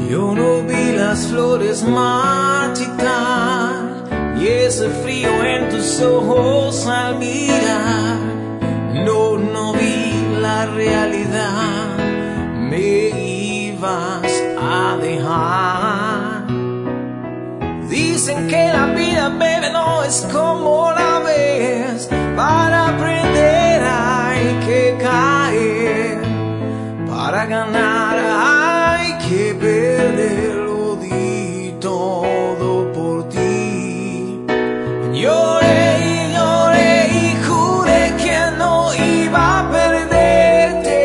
Yo no vi las flores marchitar y ese frío en tus ojos al mirar. No vi la realidad, me ibas a dejar. Dicen que la vida, bebé, no es como la ves. Para aprender hay que caer, para ganar hay que perder. Lo di todo por ti. Lloré y lloré y juré que no iba a perderte.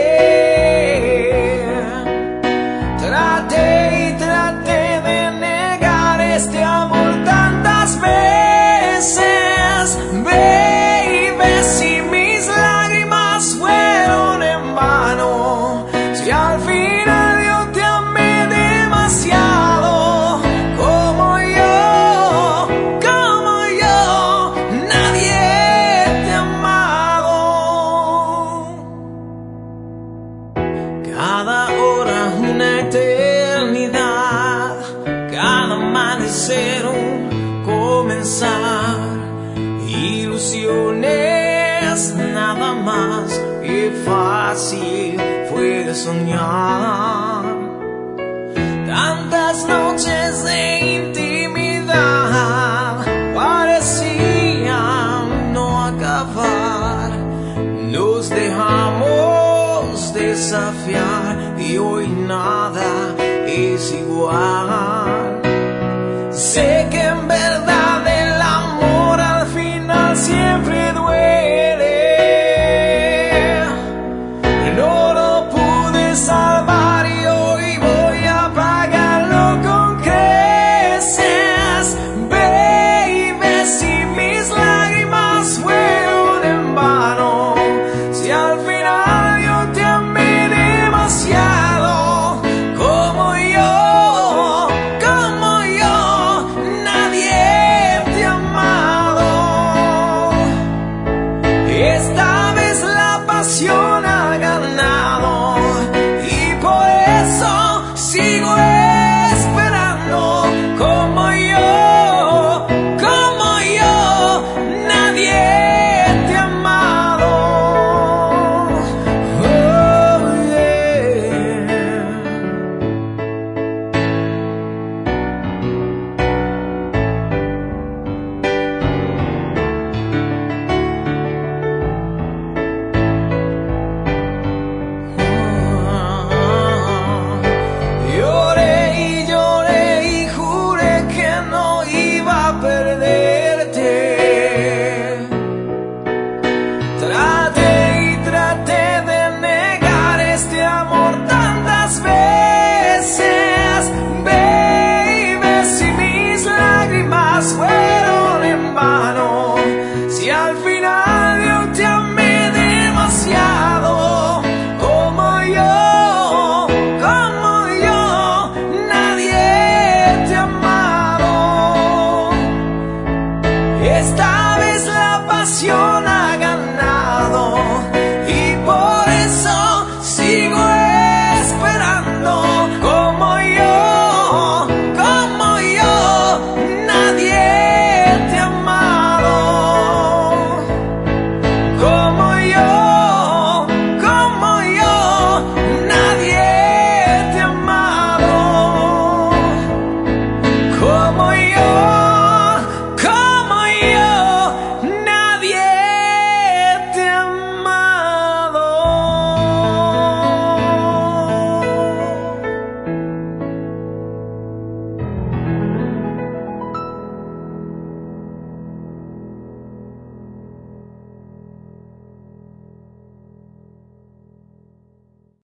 Traté y traté de negar este amor tantas veces, baby, si mis lágrimas fueron en vano, si al final yo te amé demasiado, como yo, nadie te ha amado. Cada hora una eternidad, cada amanecer un comenzar, ilusiones nada más, que fácil fue soñar. Tantas noches de intimidad parecían no acabar, nos dejamos desafiar y hoy nada es igual. Sé que en verdad el amor al final siempre duele. No